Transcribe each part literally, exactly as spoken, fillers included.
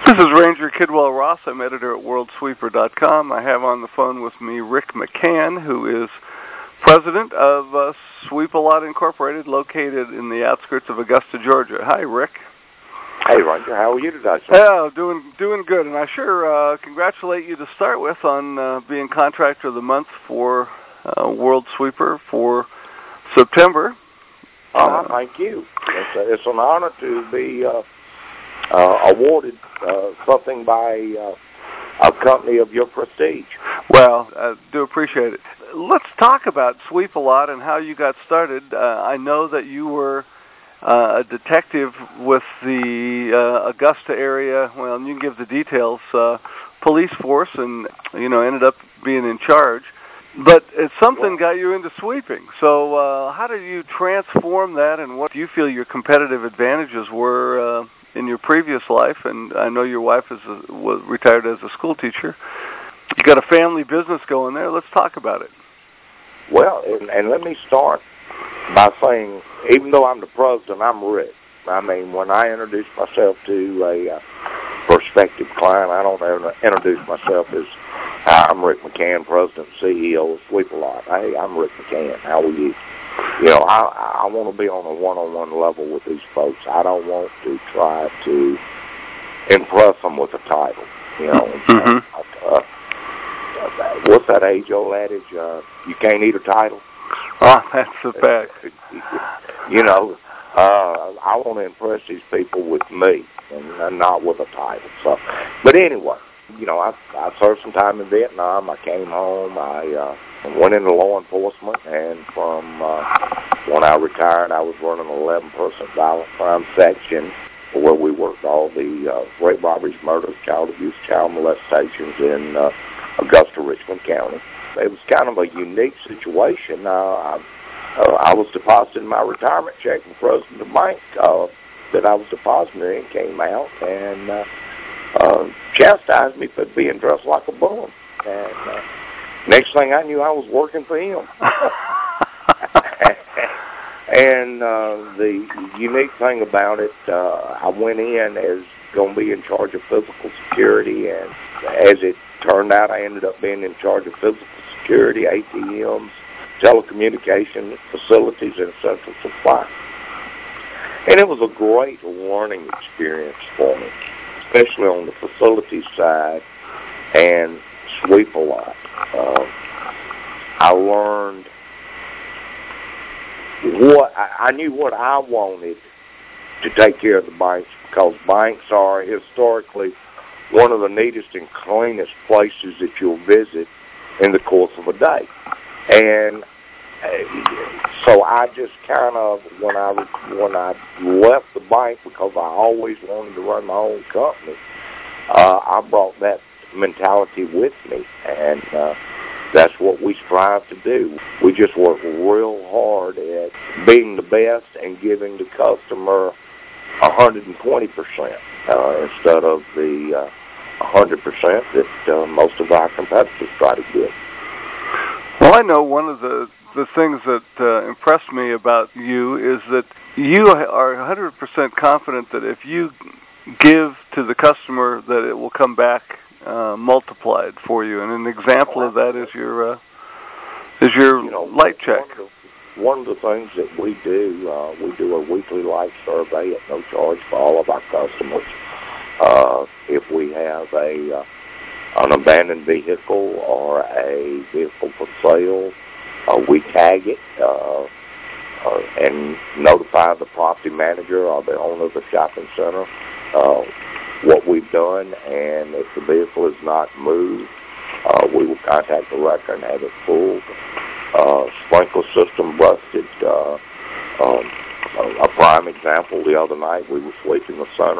This is Ranger Kidwell Ross. I'm editor at world sweeper dot com. I have on the phone with me Rick McCann, who is president of uh, Sweep A Lot Incorporated, located in the outskirts of Augusta, Georgia. Hi, Rick. Hey, Ranger. How are you today, sir? Yeah, doing doing good. And I sure uh, congratulate you to start with on uh, being Contractor of the Month for uh, World Sweeper for September. Oh, uh, thank you. It's, a, it's an honor to be uh, uh, awarded uh, something by uh, a company of your prestige. Well, I do appreciate it. Let's talk about Sweep A Lot and how you got started. Uh, I know that you were uh, a detective with the uh, Augusta area, well, and you can give the details, uh, police force, and, you know, ended up being in charge. But it's something got you into sweeping. So uh, how did you transform that, and what do you feel your competitive advantages were uh, in your previous life? And I know your wife is a, was retired as a school teacher. You got a family business going there. Let's talk about it. Well, and, and let me start by saying, even though I'm the president, I'm Rick. I mean, when I introduce myself to a uh, prospective client, I don't ever introduce myself as, hi, I'm Rick McCann, president and C E O of Sweep A Lot. Hey, I'm Rick McCann. How are you? You know, I, I want to be on a one-on-one level with these folks. I don't want to try to impress them with a title. You know, mm-hmm. uh, what's that age-old adage? Uh, you can't eat a title. Oh, that's a fact. You know, uh, I want to impress these people with me and not with a title. So, but anyway, you know, I, I served some time in Vietnam. I came home. I uh, went into law enforcement, and from uh, when I retired, I was running an eleven-person violent crime section where we worked all the uh, rape, robberies, murders, child abuse, child molestations in uh, Augusta, Richmond County. It was kind of a unique situation. Uh, I, uh, I was depositing my retirement check from President of the bank uh, that I was depositing in, came out and uh, uh, chastised me for being dressed like a bum. And uh, next thing I knew, I was working for him. And uh, the unique thing about it, uh, I went in as going to be in charge of physical security, and as it turned out, I ended up being in charge of physical security, A T Ms, telecommunication facilities, and central supply. And it was a great learning experience for me, especially on the facilities side and Sweep A Lot. Uh, I learned what I, I knew what I wanted to take care of the banks, because banks are historically one of the neatest and cleanest places that you'll visit in the course of a day. And uh, so I just kind of, when I when I left the bank, because I always wanted to run my own company, uh, I brought that mentality with me, and uh, that's what we strive to do. We just work real hard at being the best and giving the customer one hundred twenty percent uh, instead of the uh, one hundred percent that uh, most of our competitors try to give. Well, I know one of the, the things that uh, impressed me about you is that you are one hundred percent confident that if you give to the customer, that it will come back uh, multiplied for you. And an example of that is your uh, is your you know, light check. One of, the, one of the things that we do, uh, we do a weekly light survey at no charge for all of our customers. Uh, if we have a uh, an abandoned vehicle or a vehicle for sale, uh, we tag it uh, uh, and notify the property manager or the owner of the shopping center uh, what we've done, and if the vehicle is not moved, uh, we will contact the wrecker and have it pulled. Uh, sprinkler system busted. Uh, um, a, a prime example, the other night we were sweeping the center,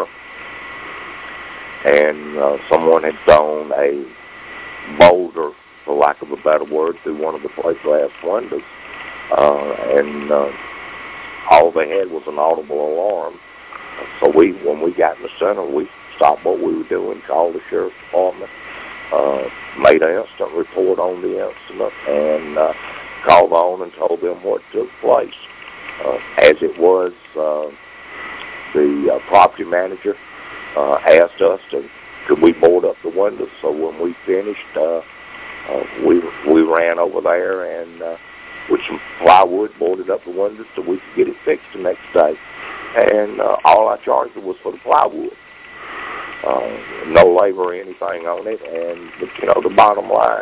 and uh, someone had thrown a boulder, for lack of a better word, through one of the plate glass windows, uh, and uh, all they had was an audible alarm. So we, when we got in the center, we stopped what we were doing, called the sheriff's department, uh, made an instant report on the incident, and uh, called on and told them what took place. Uh, as it was, uh, the uh, property manager uh, asked us to could we board up the windows? So when we finished, uh, uh, we we ran over there and uh, with some plywood boarded up the windows so we could get it fixed the next day. And uh, all I charged was for the plywood. Uh, no labor or anything on it. And, but, you know, the bottom line,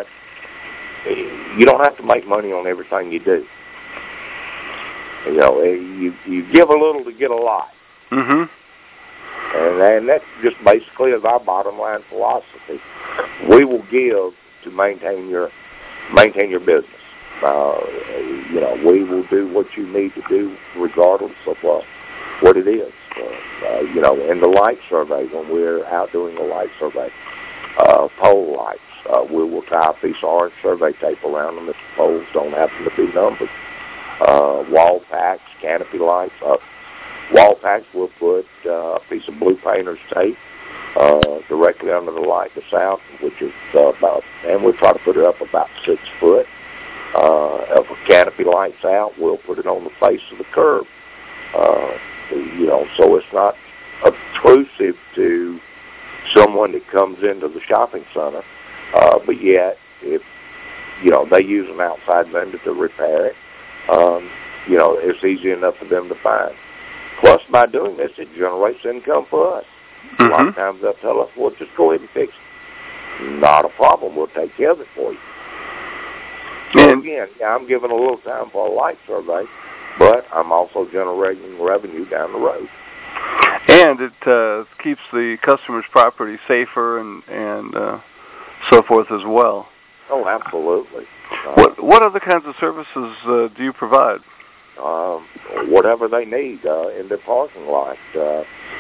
you don't have to make money on everything you do. You know, you you give a little to get a lot. Mm-hmm. And, and that just basically is our bottom line philosophy. We will give to maintain your maintain your business. Uh, you know, we will do what you need to do regardless of uh, what it is. Uh, uh, you know, in the light survey, when we're out doing the light survey, uh, pole lights, uh, we will tie a piece of orange survey tape around them if the poles don't happen to be numbered. Uh, wall packs, canopy lights. Uh, wall packs, we'll put uh, a piece of blue painter's tape uh, directly under the light that's out, which is uh, about, and we'll try to put it up about six foot. Uh, if a canopy light's out, we'll put it on the face of the curb. Uh, you know, so it's not obtrusive to someone that comes into the shopping center, uh, but yet, if, you know, they use an outside vendor to repair it, um, you know, it's easy enough for them to find. Plus, by doing this, it generates income for us. Mm-hmm. A lot of times they'll tell us, well, just go ahead and fix it. Not a problem. We'll take care of it for you. So again, yeah, I'm giving a little time for a light survey, but I'm also generating revenue down the road. And it uh, keeps the customer's property safer and and uh, so forth as well. Oh, absolutely. Uh, what what other kinds of services uh, do you provide? Um, whatever they need uh, in their parking lot. Uh,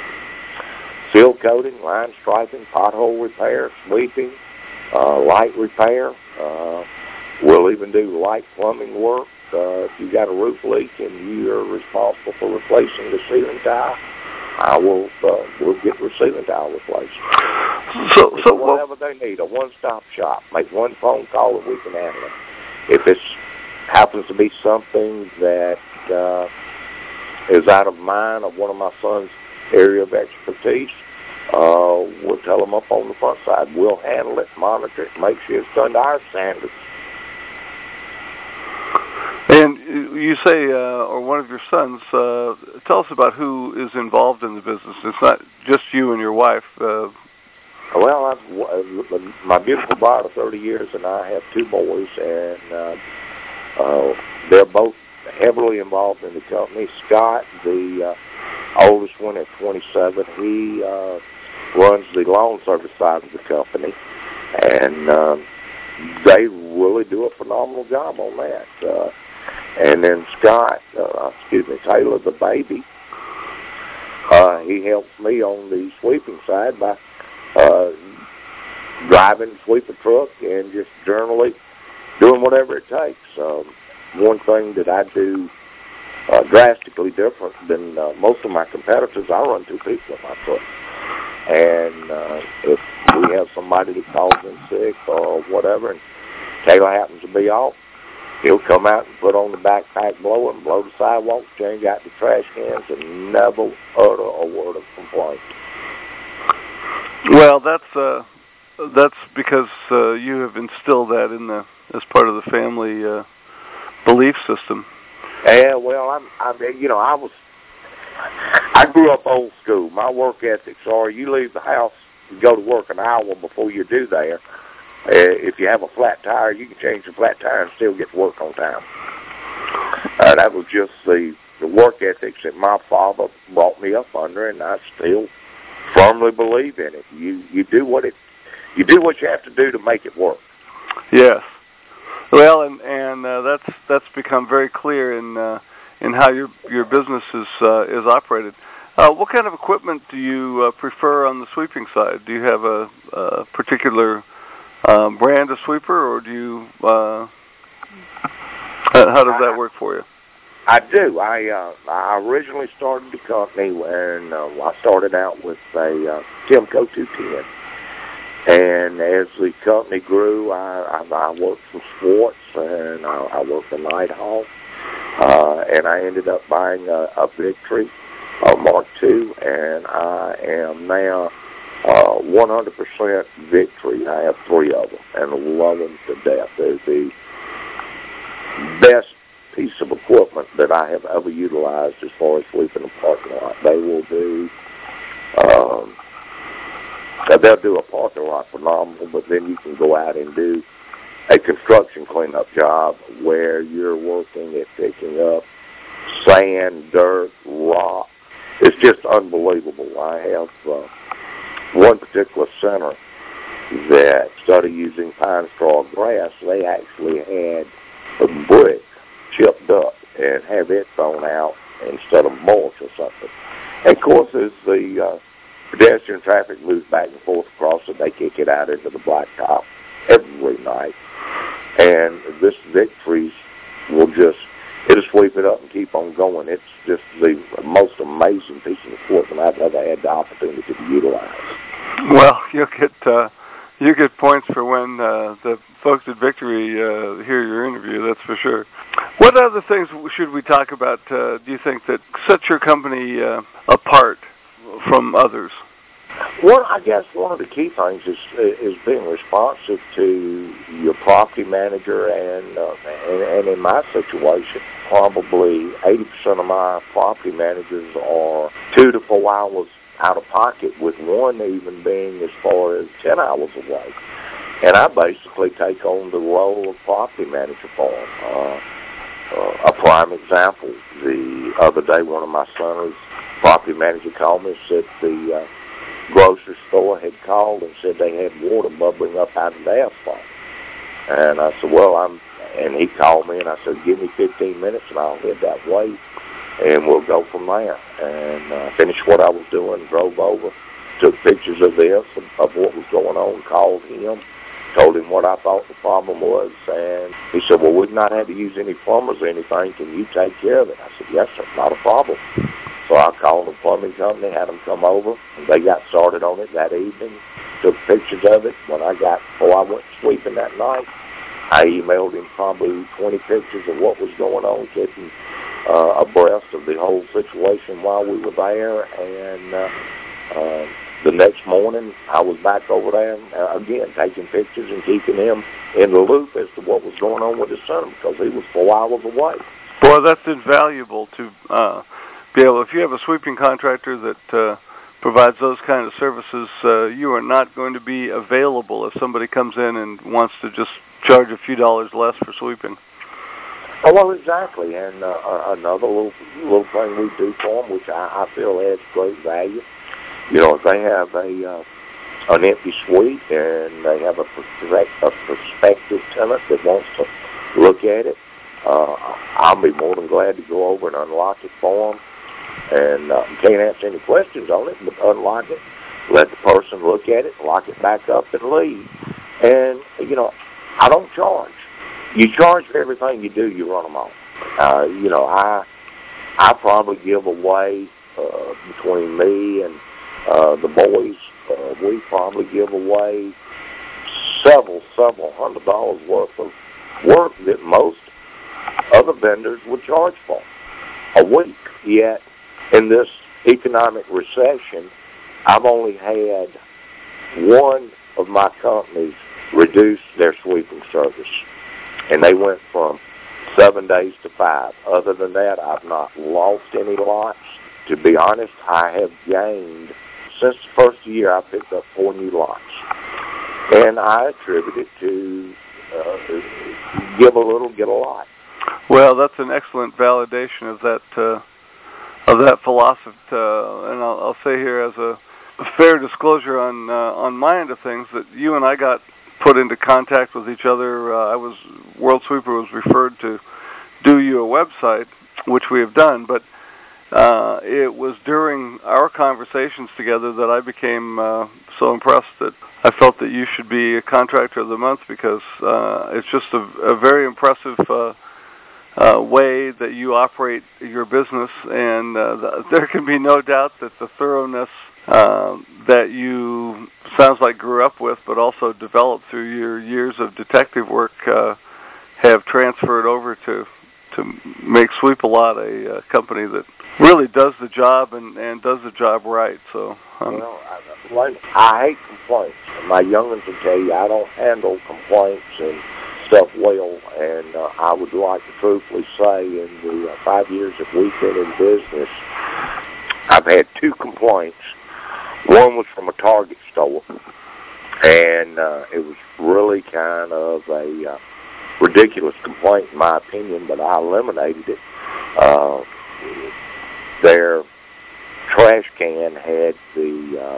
seal coating, line striping, pothole repair, sweeping, uh, light repair. Uh, we'll even do light plumbing work. Uh, if you got a roof leak and you're responsible for replacing the ceiling tile, I will. Uh, we'll get the ceiling tile replaced. So, so whatever well, they need, a one-stop shop. Make one phone call and we can handle it. If it happens to be something that uh, is out of mine or one of my son's area of expertise, uh, we'll tell them up on the front side. We'll handle it, monitor it, make sure it's done to our standards. And you say, uh, or one of your sons, uh, tell us about who is involved in the business. It's not just you and your wife. Uh, well, I've, my beautiful bride of thirty years and I have two boys, and uh, uh, they're both heavily involved in the company. Scott, the uh, oldest one at twenty-seven, he uh, runs the lawn service side of the company, and uh, they really do a phenomenal job on that. Uh, And then Scott, uh, excuse me, Taylor, the baby, uh, he helps me on the sweeping side by uh, driving, sweep a truck, and just generally doing whatever it takes. Um, one thing that I do uh, drastically different than uh, most of my competitors, I run two people in my truck. And uh, if we have somebody that calls in sick or whatever, and Taylor happens to be off, he'll come out and put on the backpack blower and blow the sidewalk, change out the trash cans, and never utter a word of complaint. Well, that's uh, that's because uh, you have instilled that in the as part of the family uh, belief system. Yeah, well, I'm, I'm, you know, I was, I grew up old school. My work ethics are: you leave the house, you go to work an hour before you're due there. Uh, if you have a flat tire, you can change the flat tire and still get to work on time. Uh, that was just the, the work ethics that my father brought me up under, and I still firmly believe in it. You you do what it you do what you have to do to make it work. Yes. Well, and and uh, that's that's become very clear in uh, in how your your business is uh, is operated. Uh, what kind of equipment do you uh, prefer on the sweeping side? Do you have a, a particular Um, brand of sweeper, or do you? Uh, how does that work for you? I do. I uh, I originally started the company when uh, I started out with a uh, Timco two ten, and as the company grew, I, I, I worked for Schwartz and I, I worked for Nighthawk, uh, and I ended up buying a, a Victory, a Mark two, and I am now uh, one hundred percent Victory. I have three of them, and love them to death. They're the best piece of equipment that I have ever utilized as far as sweeping the parking lot. They will do, um, they'll do a parking lot phenomenal, but then you can go out and do a construction cleanup job where you're working at picking up sand, dirt, rock. It's just unbelievable. I have uh, one particular center that started using pine straw grass. They actually had a brick chipped up and have it thrown out instead of mulch or something. And of course, as the uh, pedestrian traffic moves back and forth across it, they kick it out into the blacktop every night. And this Victory will just, it'll sweep it up and keep on going. It's just the most amazing piece of equipment I've ever had the opportunity to utilize. Well, you'll get uh, you get points for when uh, the folks at Victory uh, hear your interview, that's for sure. What other things should we talk about, uh, do you think, that set your company uh, apart from others? Well, I guess one of the key things is is being responsive to your property manager, and uh, and, and in my situation, probably eighty percent of my property managers are two to four hours out of pocket, with one even being as far as ten hours away. And I basically take on the role of property manager for them. Uh, uh, a prime example, the other day, one of my sons' property manager called me and said the uh, grocery store had called and said they had water bubbling up out of the asphalt. And I said, well, I'm, and he called me and I said, give me fifteen minutes and I'll head that way and we'll go from there. And I uh, finished what I was doing, drove over, took pictures of this, of, of what was going on, called him, told him what I thought the problem was, and he said, well, we've not had to use any plumbers or anything. Can you take care of it? I said, yes, sir, not a problem. So I called the plumbing company, had them come over, and they got started on it that evening, took pictures of it. When I got, before I went sweeping that night, I emailed him probably twenty pictures of what was going on, keeping uh, abreast of the whole situation while we were there. And uh, uh, the next morning, I was back over there, uh, again, taking pictures and keeping him in the loop as to what was going on with his son, because he was four hours away. Boy, that's invaluable to uh, be able, if you have a sweeping contractor that uh, provides those kind of services, uh, you are not going to be available if somebody comes in and wants to just charge a few dollars less for sweeping. Oh, well, exactly. And uh, another little little thing we do for them, which I, I feel adds great value. You know, if they have a uh, an empty suite and they have a, a prospective tenant that wants to look at it, uh, I'll be more than glad to go over and unlock it for them. And uh, can't answer any questions on it, but unlock it, let the person look at it, lock it back up, and leave. And, you know, I don't charge. You charge for everything you do, you run them off. Uh, you know, I I probably give away, uh, between me and uh, the boys, uh, we probably give away several, several hundred dollars worth of work that most other vendors would charge for a week. Yet, in this economic recession, I've only had one of my companies reduce their sweeping service, and they went from seven days to five. Other than that, I've not lost any lots. To be honest, I have gained, since the first year, I picked up four new lots. And I attribute it to uh, give a little, get a lot. Well, that's an excellent validation of that uh, of that philosophy. Uh, and I'll, I'll say here, as a fair disclosure on uh, on my end of things, that you and I got put into contact with each other. Uh, I was World Sweeper was referred to do you a website, which we have done, but uh, it was during our conversations together that I became uh, so impressed that I felt that you should be a contractor of the month, because uh, it's just a, a very impressive uh, uh, way that you operate your business, and uh, th- there can be no doubt that the thoroughness uh, that you sounds like grew up with, but also developed through your years of detective work, uh, have transferred over to to make Sweep-A-Lot a uh, company that really does the job and, and does the job right. So, um, well, I, like, I hate complaints. My youngins will tell you I don't handle complaints and stuff well, and uh, I would like to truthfully say in the uh, five years that we've been in business, I've had two complaints. One was from a Target store, and uh, it was really kind of a uh, ridiculous complaint in my opinion, but I eliminated it. Uh, their trash can had the uh,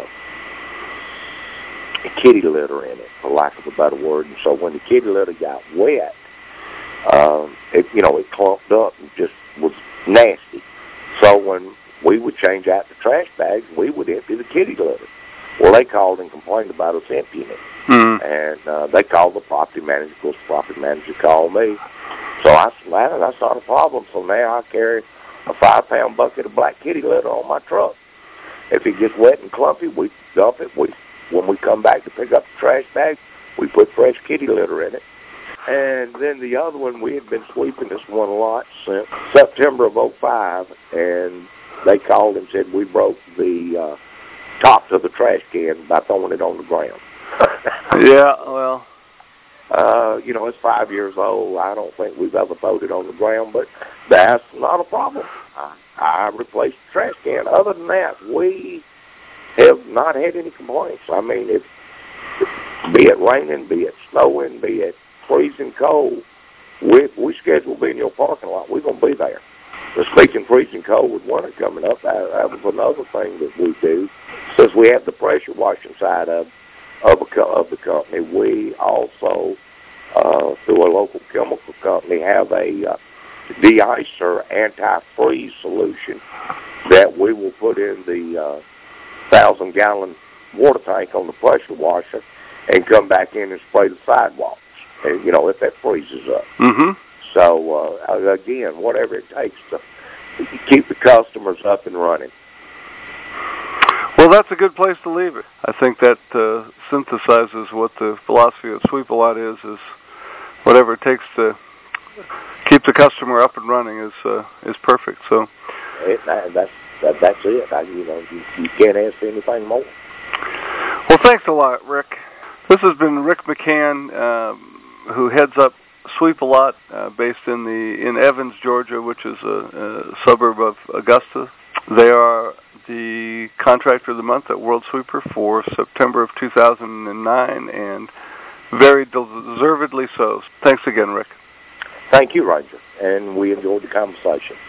kitty litter in it, for lack of a better word, and so when the kitty litter got wet, um, it you know it clumped up and just was nasty. So when we would change out the trash bags, we would empty the kitty litter. Well, they called and complained about us emptying it. Mm-hmm. And uh, they called the property manager. Of course, the property manager called me. So I said, well, that's not a problem. So now I carry a five-pound bucket of black kitty litter on my truck. If it gets wet and clumpy, we dump it. We, when we come back to pick up the trash bag, we put fresh kitty litter in it. And then the other one, we had been sweeping this one lot since September of oh five, and they called and said we broke the uh, tops of the trash can by throwing it on the ground. Yeah, well. Uh, you know, it's five years old. I don't think we've ever thrown it on the ground, but that's not a problem. I, I replaced the trash can. Other than that, we have not had any complaints. I mean, if, be it raining, be it snowing, be it freezing cold, we, we schedule to be in your parking lot. We're going to be there. But speaking freezing cold with winter coming up, that, that was another thing that we do. Since we have the pressure washing side of of, a, of the company, we also, uh, through a local chemical company, have a uh, de-icer anti-freeze solution that we will put in the uh, thousand-gallon water tank on the pressure washer and come back in and spray the sidewalks, and, you know, if that freezes up. Mm-hmm. So, uh, again, whatever it takes to keep the customers up and running. Well, that's a good place to leave it. I think that uh, synthesizes what the philosophy of Sweep-A-Lot is, is whatever it takes to keep the customer up and running is uh, is perfect. So it, that's that, that's it. I, you know, you, you can't ask for anything more. Well, thanks a lot, Rick. This has been Rick McCann, um, who heads up Sweep-A-Lot, uh, based in the in Evans, Georgia, which is a, a suburb of Augusta. They are the contractor of the month at World Sweeper for September of two thousand nine, and very deservedly so. Thanks again, Rick. Thank you, Roger, and we enjoyed the conversation.